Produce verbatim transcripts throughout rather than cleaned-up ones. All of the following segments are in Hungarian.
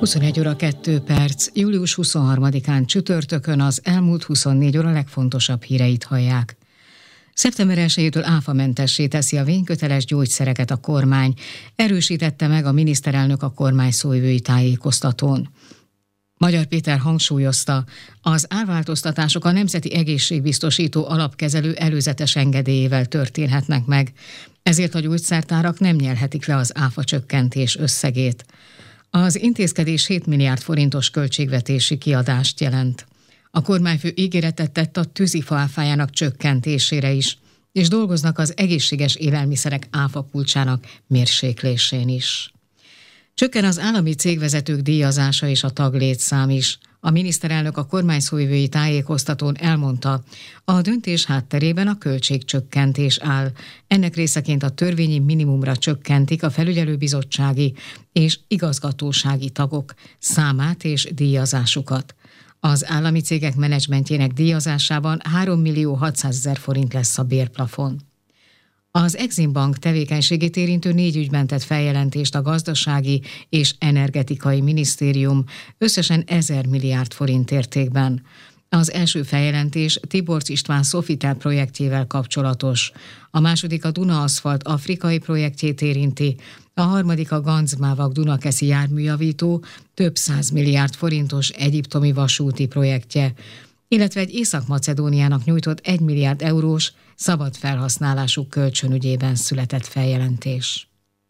huszonegy óra kettő perc, július huszonharmadikán csütörtökön az elmúlt huszonnégy óra legfontosabb híreit hallják. szeptember elsejétől áfamentessé teszi a vényköteles gyógyszereket a kormány, erősítette meg a miniszterelnök a kormány szóvivői tájékoztatón. Magyar Péter hangsúlyozta, az árváltoztatások a Nemzeti Egészségbiztosító Alapkezelő előzetes engedélyével történhetnek meg, ezért a gyógyszertárak nem nyelhetik le az áfacsökkentés összegét. Az intézkedés hét milliárd forintos költségvetési kiadást jelent. A kormányfő ígéretet tett a tűzifa áfájának csökkentésére is, és dolgoznak az egészséges élelmiszerek áfakulcsának mérséklésén is. Csökken az állami cégvezetők díjazása és a taglétszám is. A miniszterelnök a kormány szóvivői tájékoztatón elmondta, a döntés hátterében a költségcsökkentés áll. Ennek részeként a törvényi minimumra csökkentik a felügyelőbizottsági és igazgatósági tagok számát és díjazásukat. Az állami cégek menedzsmentjének díjazásában három millió hatszázezer forint lesz a bérplafon. Az Exim Bank tevékenységét érintő négy ügyben tett feljelentést a Gazdasági és Energetikai Minisztérium összesen ezer milliárd forint értékben. Az első feljelentés Tiborcs István Sofitel projektjével kapcsolatos, a második a Duna Aszfalt afrikai projektjét érinti, a harmadik a Ganzmávak Dunakeszi járműjavító több száz milliárd forintos egyiptomi vasúti projektje, illetve egy Észak-Macedóniának nyújtott egy milliárd eurós szabad felhasználású kölcsönügyében született feljelentés.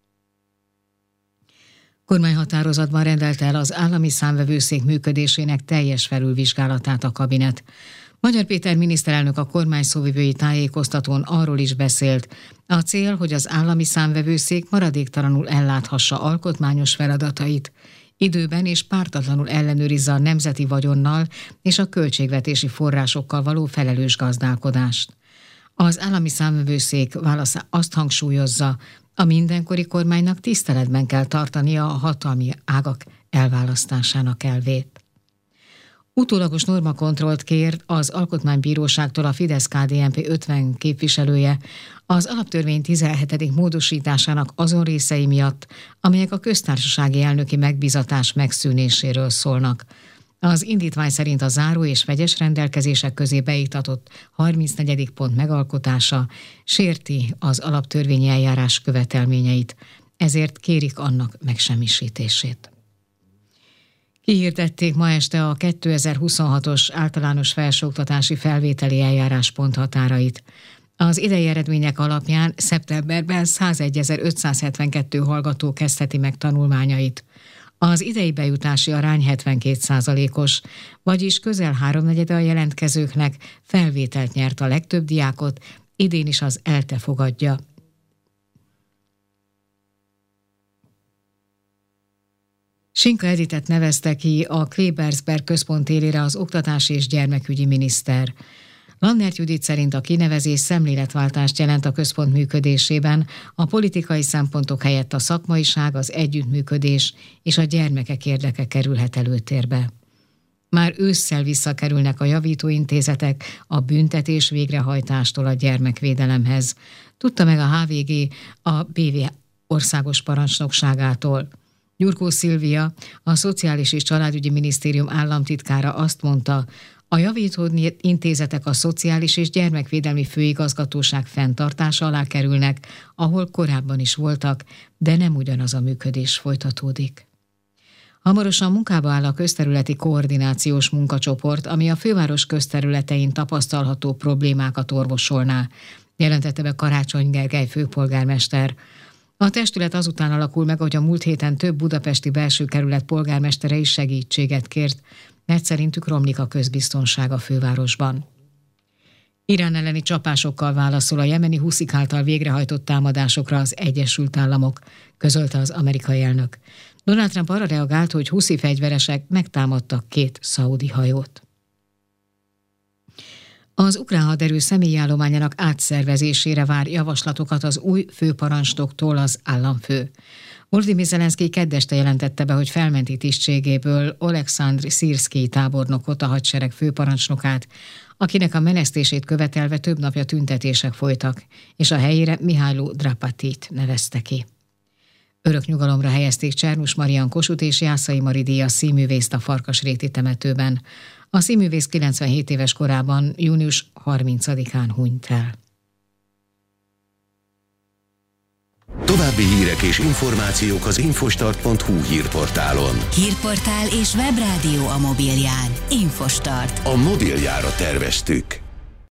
Kormányhatározatban rendelte el az állami számvevőszék működésének teljes felülvizsgálatát a kabinet. Magyar Péter miniszterelnök a kormány szóvivői tájékoztatón arról is beszélt, a cél, hogy az állami számvevőszék maradéktalanul elláthassa alkotmányos feladatait, időben és pártatlanul ellenőrizze a nemzeti vagyonnal és a költségvetési forrásokkal való felelős gazdálkodást. Az állami számvevőszék válasza azt hangsúlyozza, a mindenkori kormánynak tiszteletben kell tartania a hatalmi ágak elválasztásának elvét. Utólagos normakontrollt kér az Alkotmánybíróságtól a Fidesz-ká dé en pé ötven képviselője az alaptörvény tizenhetedik módosításának azon részei miatt, amelyek a köztársasági elnöki megbízatás megszűnéséről szólnak. Az indítvány szerint a záró és vegyes rendelkezések közé beiktatott harmincnegyedik pont megalkotása sérti az alaptörvényi eljárás követelményeit, ezért kérik annak megsemmisítését. Kihirdették ma este a kétezer-huszonhatos általános felsőoktatási felvételi eljárás ponthatárait. Az idei eredmények alapján szeptemberben százegyezer-ötszázhetvenkettő hallgató kezdheti meg tanulmányait. Az idei bejutási arány hetvenkét százalékos, vagyis közel háromnegyede a jelentkezőknek felvételt nyert, a legtöbb diákot idén is az ELTE fogadja. Sinka Editet nevezte ki a Klebersberg központ élére az oktatási és gyermekügyi miniszter. Lannert Judit szerint a kinevezés szemléletváltást jelent a központ működésében, a politikai szempontok helyett a szakmaiság, az együttműködés és a gyermekek érdeke kerülhet előtérbe. Már ősszel visszakerülnek a javítóintézetek a büntetés végrehajtástól a gyermekvédelemhez, tudta meg a há vé gé a bé vé országos parancsnokságától. Gyurkó Szilvia, a Szociális és Családügyi Minisztérium államtitkára azt mondta, a javító intézetek a Szociális és Gyermekvédelmi Főigazgatóság fenntartása alá kerülnek, ahol korábban is voltak, de nem ugyanaz a működés folytatódik. Hamarosan munkába áll a közterületi koordinációs munkacsoport, ami a főváros közterületein tapasztalható problémákat orvosolná, jelentette be Karácsony Gergely főpolgármester. A testület azután alakul meg, hogy a múlt héten több budapesti belső kerület polgármestere is segítséget kért, mert szerintük romlik a közbiztonság a fővárosban. Irán elleni csapásokkal válaszol a jemeni huszik által végrehajtott támadásokra az Egyesült Államok, közölte az amerikai elnök. Donald Trump arra reagált, hogy huszi fegyveresek megtámadtak két szaudi hajót. Az ukrán haderő személyi állományának átszervezésére vár javaslatokat az új főparancsnoktól az államfő. Volodymyr Zelenszkij keddeste jelentette be, hogy felmenti tisztségéből Olekszandr Szirszkij tábornokot, a hadsereg főparancsnokát, akinek a menesztését követelve több napja tüntetések folytak, és a helyére Mihailo Drapatit nevezte ki. Örök nyugalomra helyezték Csernus Marian Kossuth és Jászai Mari díjas színművészt a Farkasréti temetőben. A színművész kilencvenhét éves korában június harmincadikán hunyt el. További hírek és információk az infostart pont hu hírportálon. Hírportál és webrádió a mobilján. Infostart. A mobiljára terveztük.